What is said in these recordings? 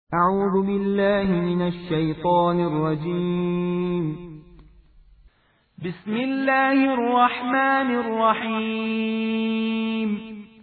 أعوذ بالله من الشيطان الرجيم. بسم الله الرحمن الرحيم.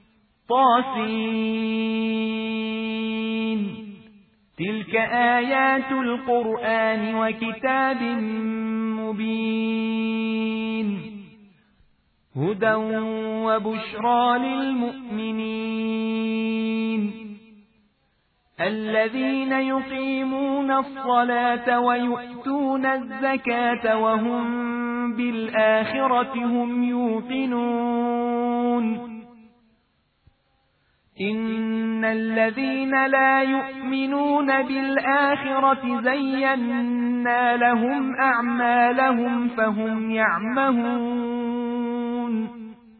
طاسين. تلك آيات القرآن وكتاب مبين هدى وبشرى للمؤمنين الذين يقيمون الصلاة ويؤتون الزكاة وهم بالآخرة هم يوقنون إن الذين لا يؤمنون بالآخرة زينا لهم أعمالهم فهم يعمهون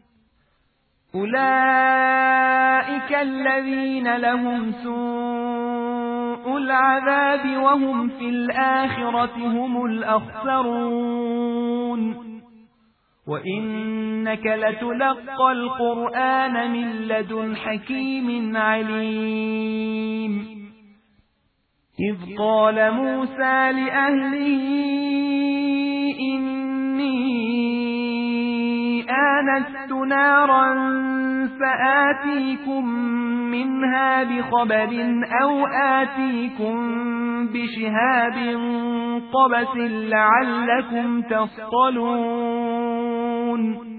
أولئك الذين لهم سوء العذاب وهم في الآخرة هم الأخسرون وإنك لتلقى القرآن من لدن حكيم عليم إذ قال موسى لأهله إني آنست نارا سآتيكم منها بخبر أو آتيكم بشهاب قبس لعلكم تصطلون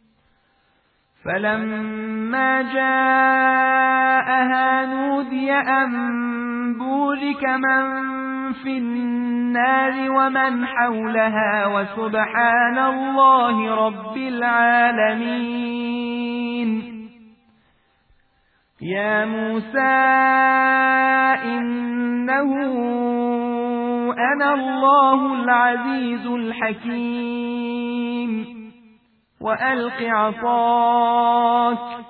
فلما جاءها نودي أن بورك من في النار ومن حولها وسبحان الله رب العالمين يا موسى إنه أنا الله العزيز الحكيم وألق عصاك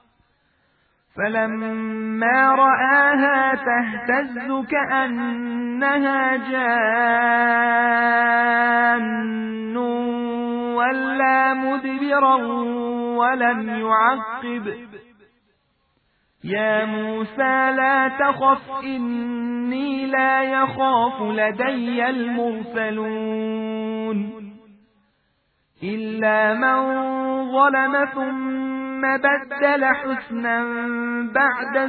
فلما رآها تهتز كأنها جان ولا مدبرا ولم يعقب يا موسى لا تخف إني لا يخاف لدي المرسلون إلا من ظلم ثم بدل حسنا بعد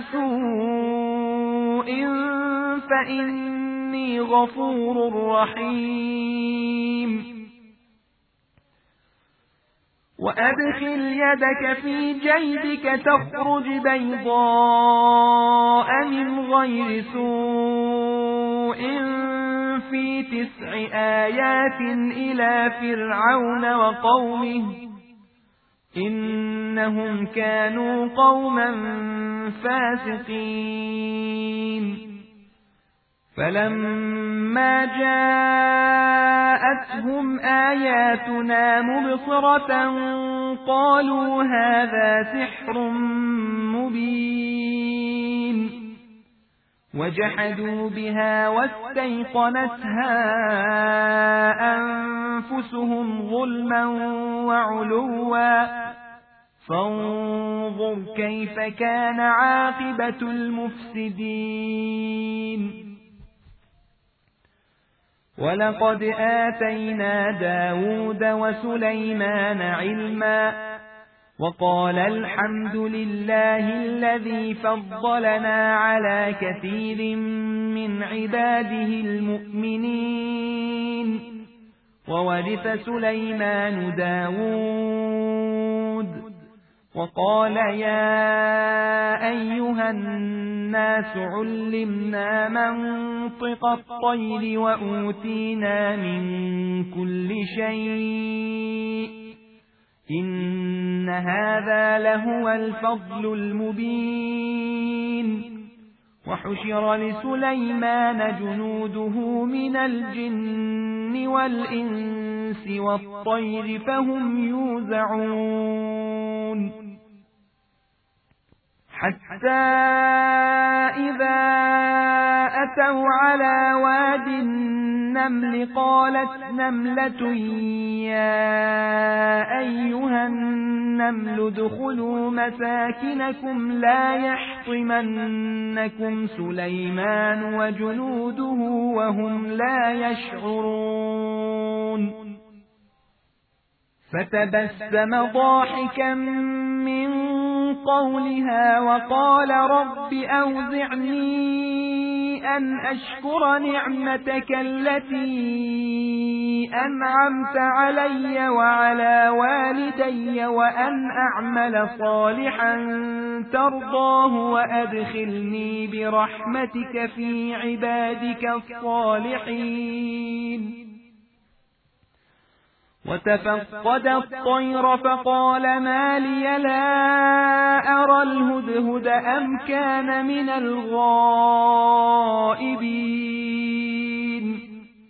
سوء فإني غفور رحيم وأدخل يدك في جيبك تخرج بيضاء من غير سوء في 9 آيات إلى فرعون وقومه إنهم كانوا قوما فاسقين فلما جاءتهم آياتنا مبصرة قالوا هذا سحر مبين وجحدوا بها واستيقنتها أنفسهم ظلما وعلوا فانظر كيف كان عاقبة المفسدين ولقد آتينا داود وسليمان علما وقال الحمد لله الذي فضلنا على كثير من عباده المؤمنين وورث سليمان داود وقال يا أيها الناس علمنا منطق الطير وأوتينا من كل شيء إن هذا لهو الفضل المبين وحشر لسليمان جنوده من الجن والإنس والطير فهم يوزعون حتى إذا أتوا على واد النمل قالت نملة يا أيها النمل النمل ادخلوا مساكنكم لا يحطمنكم سليمان وجنوده وهم لا يشعرون فتبسم ضاحكا من قولها وقال رب أوزعني أن أشكر نعمتك التي أنعمت علي وعلى والدي وأن أعمل صالحا ترضاه وأدخلني برحمتك في عبادك الصالحين وتفقد الطير فقال ما لي لا أرى الهدهد أم كان من الغائبين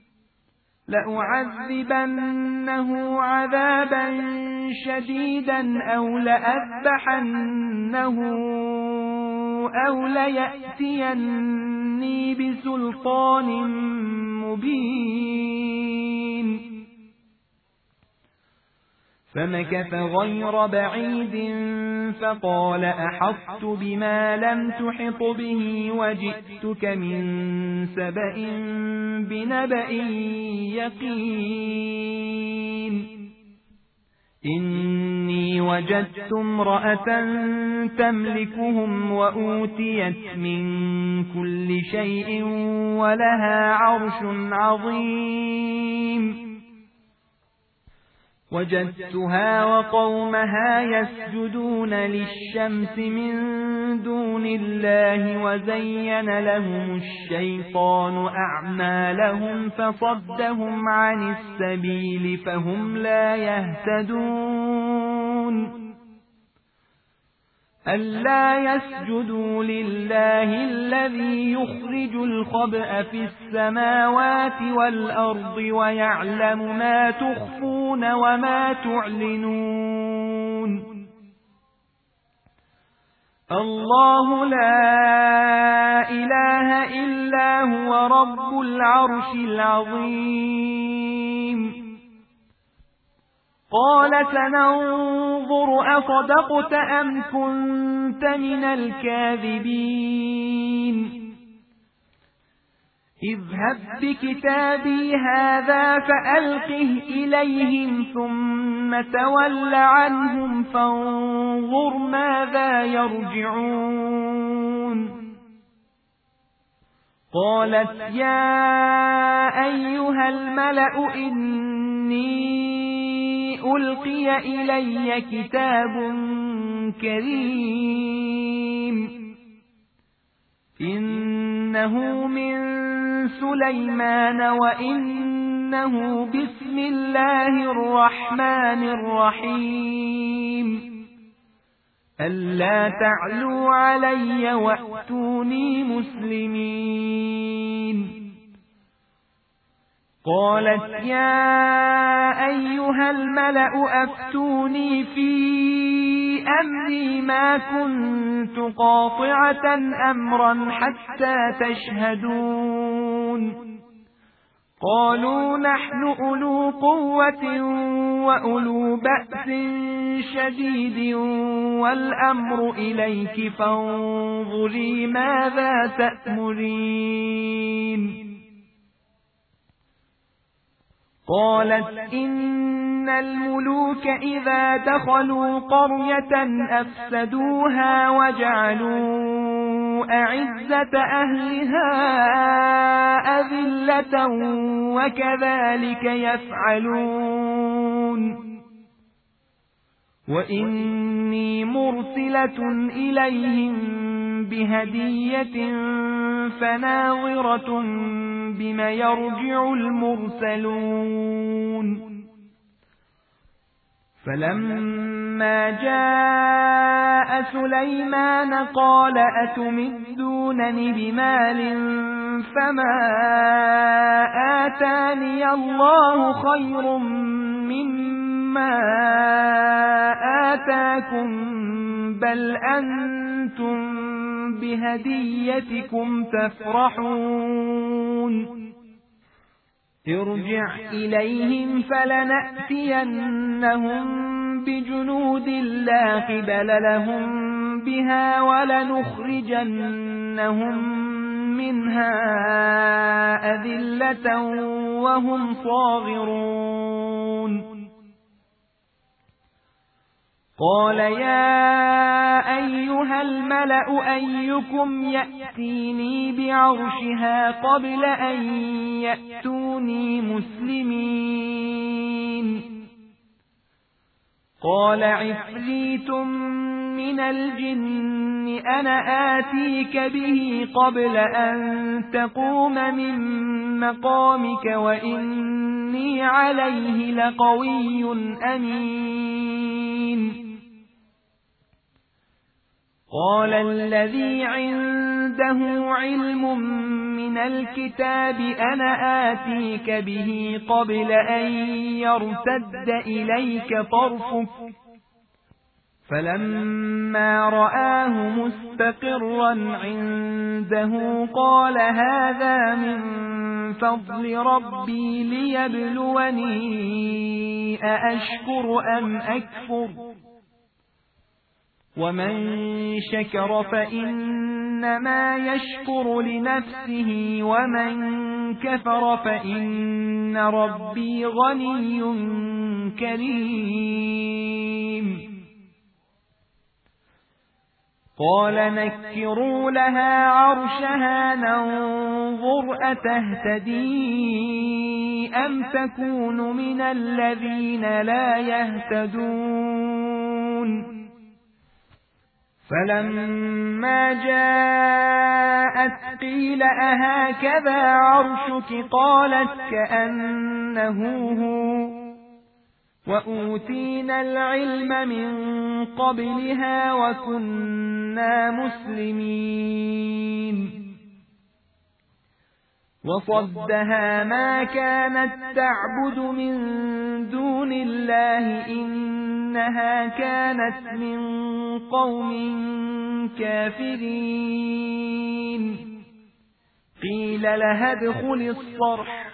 لأعذبنه عذابا شديدا أو لأذبحنه أو ليأتيني بسلطان مبين فمكث غير بعيد فقال أحطت بما لم تحط به وجئتك من سبأ بنبأ يقين إني وجدت امرأة تملكهم وأوتيت من كل شيء ولها عرش عظيم وجدتها وقومها يسجدون للشمس من دون الله وزين لهم الشيطان أعمالهم فصدهم عن السبيل فهم لا يهتدون ألا يسجدوا لله الذي يخرج الخبأ في السماوات والأرض ويعلم ما تخفون وما تعلنون الله لا إله إلا هو رب العرش العظيم قال سننظر أصدقت أم كنت من الكاذبين اذهب بكتابي هذا فألقه إليهم ثم تول عنهم فانظر ماذا يرجعون قالت يا أيها الملأ إني ألقي إلي كتاب كريم إنه من سليمان وإنه بسم الله الرحمن الرحيم ألا تعلوا علي وأتوني مسلمين قالت يا أيها الملأ أفتوني في أمري ما كنت قاطعة أمرا حتى تشهدون قالوا نحن أولو قوة وأولو بأس شديد والأمر إليك فانظري ماذا تأمرين قالت إن الملوك إذا دخلوا قرية أفسدوها وجعلوا أعزة أهلها أذلة وكذلك يفعلون وإني مرسلة إليهم بهدية فناظرة بما يرجع المرسلون فلما جاء سليمان قال أتمدونني بمال فما آتاني الله خير مما آتاكم بل أنتم بهديتكم تفرحون ارجع إليهم فلنأتينهم بجنود لا قبل لهم بها ولنخرجنهم منها أذلة وهم صاغرون قال يا أيها الملأ أيكم يأتيني بعرشها قبل أن يأتوني مسلمين قال عفريت من الجن أنا آتيك به قبل أن تقوم من مقامك وإني عليه لقوي أمين قال الذي عنده علم من الكتاب أنا آتيك به قبل أن يرتد إليك طرفك فلما رآه مستقرا عنده قال هذا من فضل ربي ليبلوني أأشكر أم أكفر ومن شكر فإنما يشكر لنفسه ومن كفر فإن ربي غني كريم قال نكروا لها عرشها ننظر أتهتدي أم تكون من الذين لا يهتدون فلما جاءت قيل أهكذا عرشك قالت كأنه هو وأوتينا العلم من قبلها وكنا مسلمين وصدها ما كانت تعبد من دون الله إنها كانت من قوم كافرين قيل لها ادخل الصرح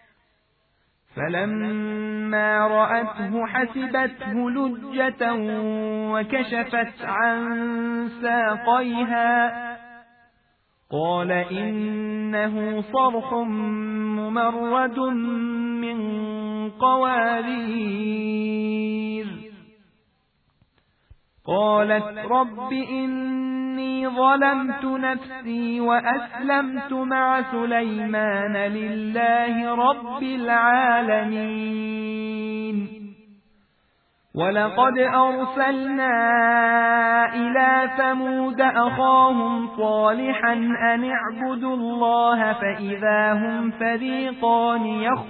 فلما رأته حسبته لجة وكشفت عن ساقيها قال إنه صرح ممرد من قوارير قالت رب إني ظلمت نفسي وأسلمت مع سليمان لله رب العالمين ولقد أرسلنا إلى ثمود أخاهم صالحا أن اعبدوا الله فإذا هم فريقان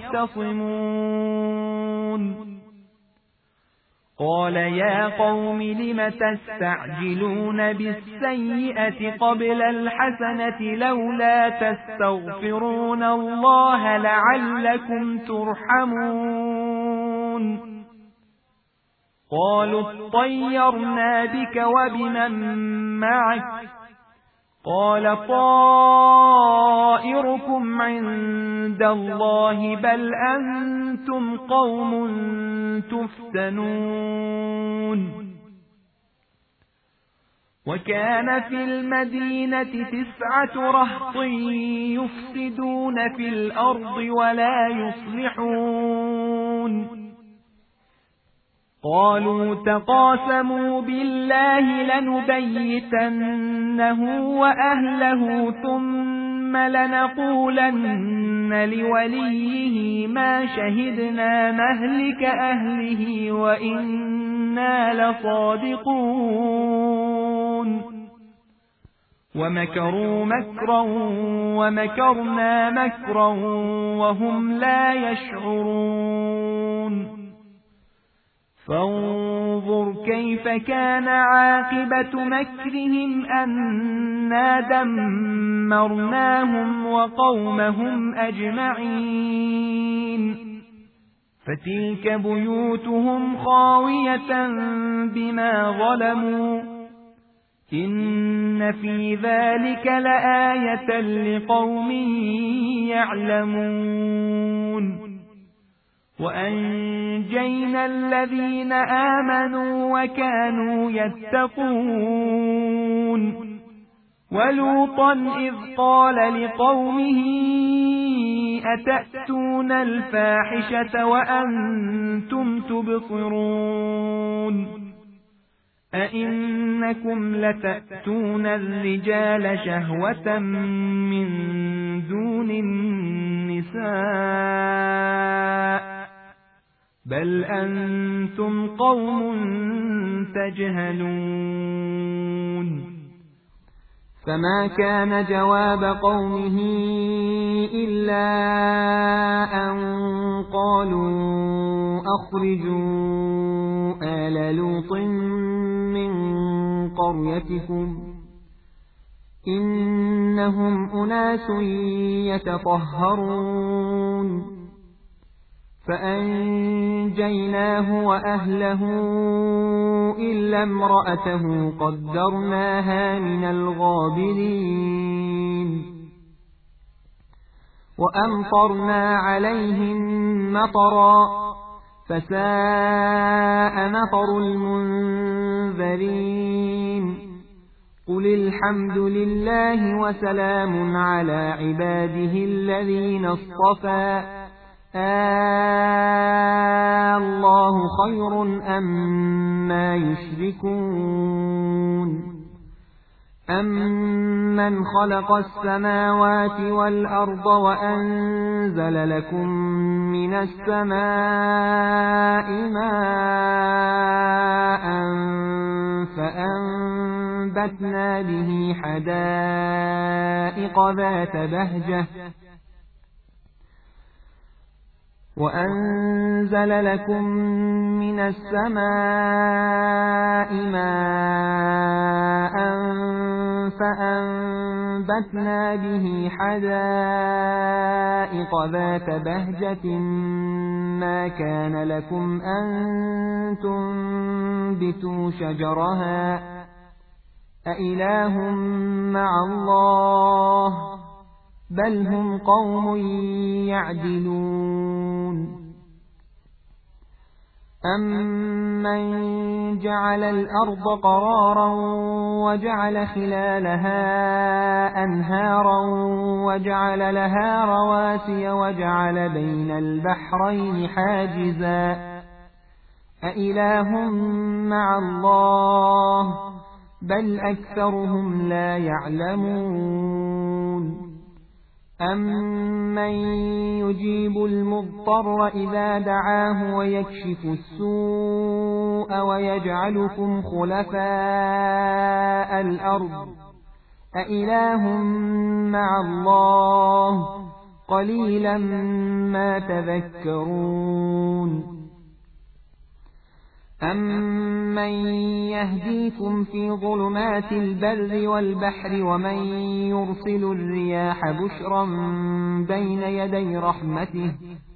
يختصمون قال يا قوم لم تستعجلون بالسيئة قبل الحسنة لولا تستغفرون الله لعلكم ترحمون قالوا اطيرنا بك وبمن معك قال طائركم عند الله بل أنتم قوم تفتنون وكان في المدينة 9 رهط يفسدون في الأرض ولا يصلحون قالوا تقاسموا بالله لنبيتنه وأهله ثم لنقولن لوليه ما شهدنا مهلك أهله وإنا لصادقون ومكروا مكرا ومكرنا مكرا وهم لا يشعرون فانظر كيف كان عاقبة مكرهم أنا دمرناهم وقومهم أجمعين فتلك بيوتهم خاوية بما ظلموا إن في ذلك لآية لقوم يعلمون وأنجينا الذين آمنوا وكانوا يتقون ولوطا إذ قال لقومه أتأتون الفاحشة وأنتم تبصرون أئنكم لتأتون الرجال شهوة من دون النساء بل أنتم قوم تجهلون فما كان جواب قومه إلا أن قالوا أخرجوا آل لوط من قريتكم إنهم أناس يتطهرون فأنجيناه وأهله إلا امرأته قدرناها من الغابرين وأمطرنا عليهم مطرا فساء مطر المنذرين قل الحمد لله وسلام على عباده الذين اصطفى الله خير أما يشركون أمن خلق السماوات والأرض وأنزل لكم من السماء ماء فأنبتنا به حدائق ذات بهجة وأنزل لكم من السماء ماء فأنبتنا به حدائق ذات بهجة ما كان لكم أن تنبتوا شجرها أإله مع الله بل هم قوم يعدلون أمن جعل الأرض قرارا وجعل خلالها أنهارا وجعل لها رواسي وجعل بين البحرين حاجزا أإله مع الله بل أكثرهم لا يعلمون أمن يجيب المضطر إذا دعاه ويكشف السوء ويجعلكم خلفاء الأرض أإله مع الله قليلا ما تذكرون أمن يهديكم في ظلمات البر والبحر ومن يرسل الرياح بشرا بين يدي رحمته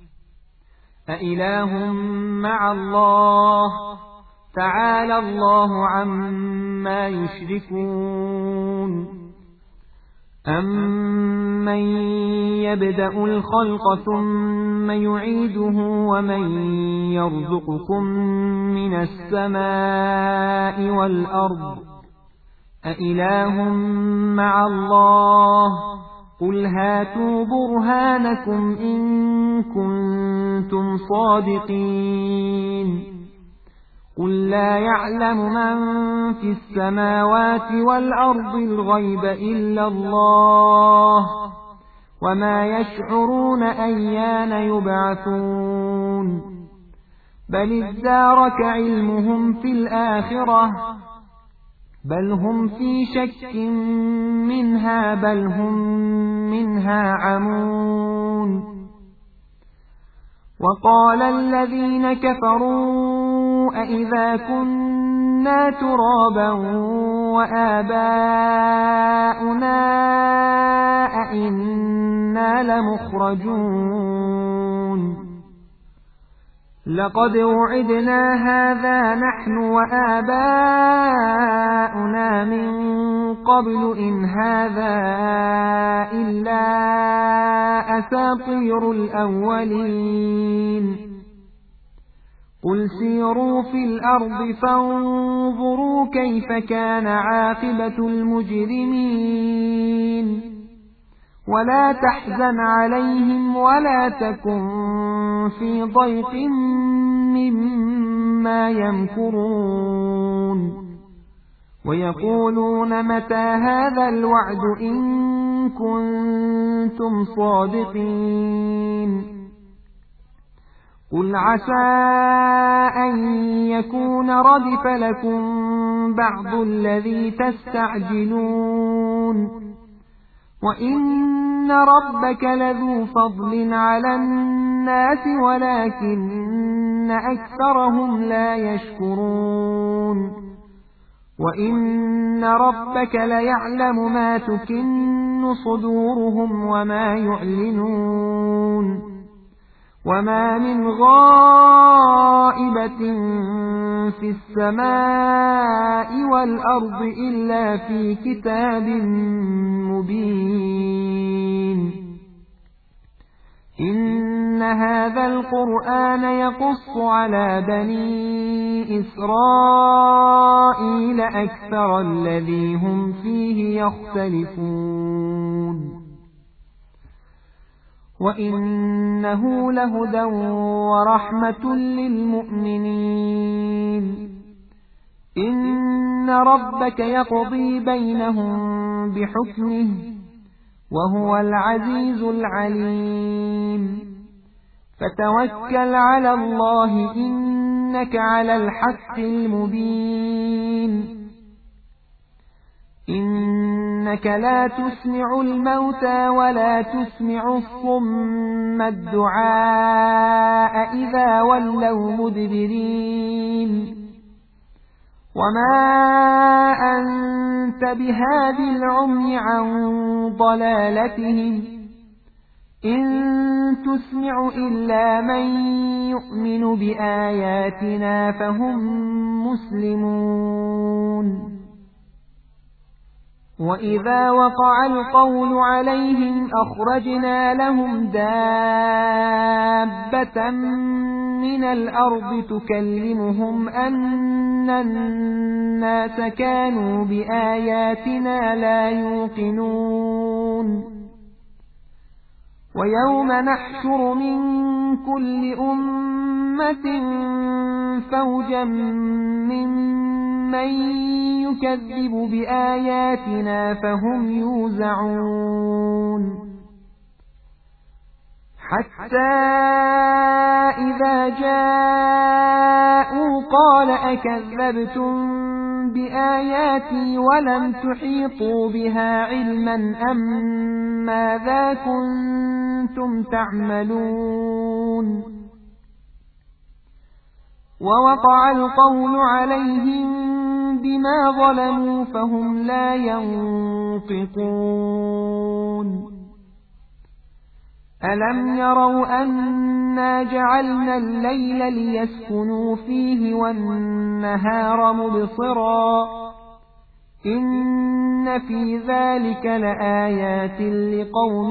أإله مع الله تعالى الله عما يشركون أمن يبدأ الخلق ثم يعيده ومن يرزقكم من السماء والأرض أإله مع الله قل هاتوا برهانكم إن كنتم صادقين قل لا يعلم من في السماوات والأرض الغيب إلا الله وما يشعرون أيان يبعثون بل ادارك علمهم في الآخرة بل هم في شك منها بل هم منها عمون وقال الذين كفروا أإذا كنا ترابا وآباؤنا أئنا لمخرجون لقد وعدنا هذا نحن وآباؤنا من قبل إن هذا إلا أساطير الأولين قل سيروا في الأرض فانظروا كيف كان عاقبة المجرمين ولا تحزن عليهم ولا تكن في ضيق مما يمكرون ويقولون متى هذا الوعد إن كنتم صادقين قل عسى أن يكون ردف لكم بعض الذي تستعجلون وإن ربك لذو فضل على الناس ولكن أكثرهم لا يشكرون وإن ربك ليعلم ما تكن صدورهم وما يعلنون وما من غائبة في السماء والأرض إلا في كتاب مبين إن هذا القرآن يقص على بني إسرائيل أكثر الذي هم فيه يختلفون وإنه لهدى ورحمة للمؤمنين إن ربك يقضي بينهم بحكمه وهو العزيز العليم فتوكل على الله إنك على الحق المبين إنك لا تسمع الموتى ولا تسمع الصم الدعاء إذا ولوا مدبرين وما أنت بهاد العمي عن ضلالتهم إن تسمع إلا من يؤمن بآياتنا فهم مسلمون وإذا وقع القول عليهم أخرجنا لهم دابة من الأرض تكلمهم أن الناس كانوا بآياتنا لا يوقنون ويوم نحشر من كل أمة فوجا ممن يكذب بآياتنا فهم يوزعون حتى إذا جاءوا قال أكذبتم بآياتي ولم تحيطوا بها علما أم ماذا كنتم تعملون ووقع القول عليهم بما ظلموا فهم لا ينطقون ألم يروا أنا جعلنا الليل ليسكنوا فيه والنهار مبصرا إن في ذلك لآيات لقوم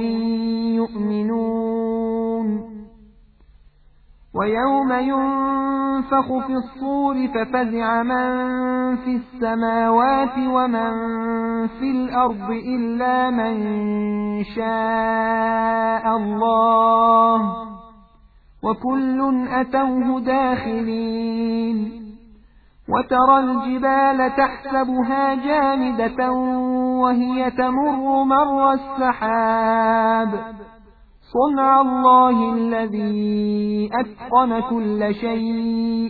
يؤمنون ويوم ينفخ في الصور ففزع من في السماوات ومن في الأرض إلا من شاء الله وكل أتوه داخلين وترى الجبال تحسبها جامدة وهي تمر مر السحاب صنع الله الذي أتقن كل شيء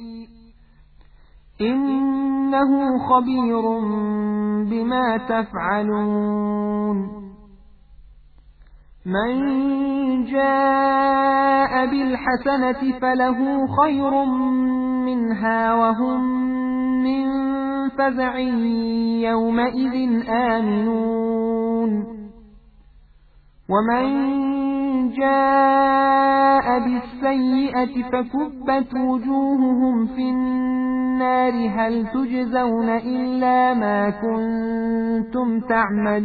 إنه خبير بما تفعلون من جاء بالحسنة فله خير منها وهم من فزع يومئذ آمنون ومن جاء بالسيئة فكبت وجوههم في النار هل تجزون إلا ما كنتم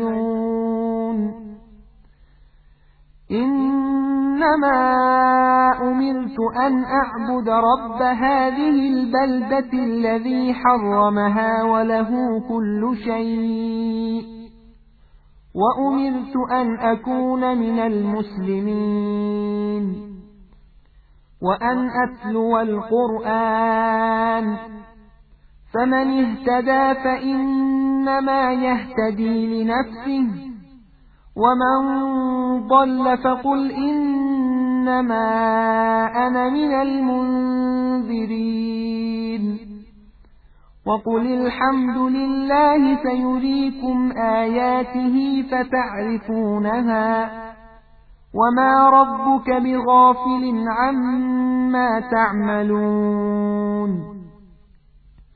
تعملون إنما أمرت أن أعبد رب هذه البلدة الذي حرمها وله كل شيء وأمرت أن أكون من المسلمين وأن أتلو القرآن فمن اهتدى فإنما يهتدي لنفسه ومن ضل فقل إنما أنا من المنذرين وقل الحمد لله سيريكم آياته فتعرفونها وما ربك بغافل عما تعملون